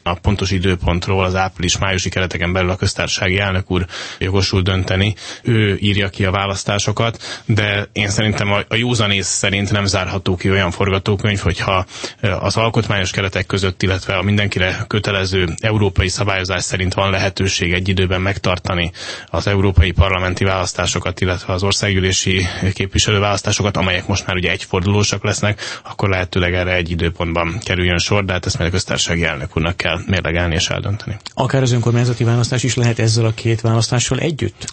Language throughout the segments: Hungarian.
A pontos időpontról az április-májusi kereteken belül a köztársasági elnök úr jogosult dönteni. Ő írja ki a választásokat, de én szerintem a józanész szerint nem zárható ki olyan forgatókönyv, hogyha az alkotmányos keretek között, illetve a mindenkire kötelező európai szabályozás szerint van lehetőség egy időben megtartani az európai parlamenti választásokat, illetve az országgyűlési képviselőválasztásokat, amelyek most már ugye egyfordulósak lesznek, akkor lehetőleg erre egy időpontban kerüljön sor, de hát ezt majd a köztársasági elnök úrnak kell mérlegelni és eldönteni. Akár az önkormányzati választás is lehet ezzel a két választással együtt?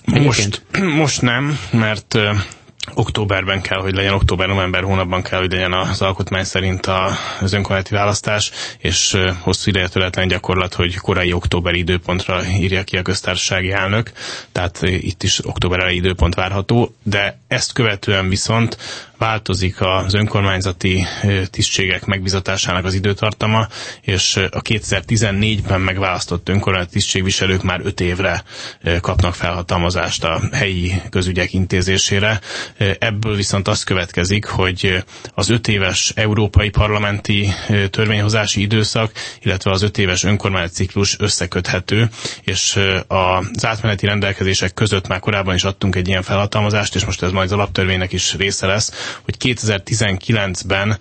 Most nem, mert októberben kell, hogy legyen, október-november hónapban kell, hogy legyen az alkotmány szerint az önkormányzati választás, és hosszú ideje töretlen gyakorlat, hogy korai októberi időpontra írja ki a köztársasági elnök, tehát itt is október elejé időpont várható, de ezt követően viszont változik az önkormányzati tisztségek megbizatásának az időtartama, és a 2014-ben megválasztott önkormányzati tisztségviselők már 5 évre kapnak felhatalmazást a helyi közügyek intézésére. Ebből viszont az következik, hogy az 5 éves európai parlamenti törvényhozási időszak, illetve az 5 éves önkormányzati ciklus összeköthető, és az átmeneti rendelkezések között már korábban is adtunk egy ilyen felhatalmazást, és most ez majd az alaptörvénynek is része lesz, hogy 2019-ben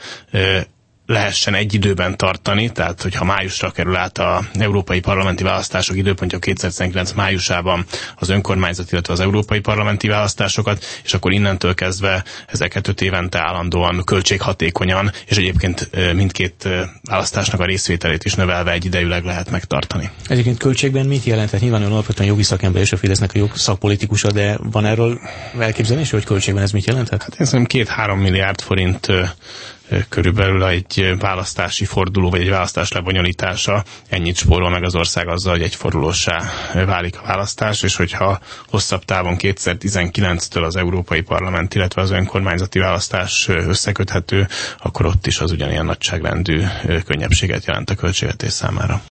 lehessen egy időben tartani, tehát hogyha májusra kerül át az európai parlamenti választások időpontja 2019 májusában az önkormányzat, illetve az európai parlamenti választásokat, és akkor innentől kezdve ezeket 5 évente állandóan költséghatékonyan, és egyébként mindkét választásnak a részvételét is növelve egyidejűleg lehet megtartani. Egyébként költségben mit jelent? Tehát nyilván alapvetően jogi szakember és a Fidesznek a jogszakpolitikusa, de van erről elképzelés, hogy költségben ez mit jelenthet? Hát én szerintem 2-3 milliárd forint körülbelül egy választási forduló, vagy egy választás lebonyolítása, ennyit spórol meg az ország azzal, hogy egyfordulóssá válik a választás, és hogyha hosszabb távon 2019-től az európai parlament, illetve az önkormányzati választás összeköthető, akkor ott is az ugyanilyen nagyságrendű könnyebbséget jelent a költségvetés számára.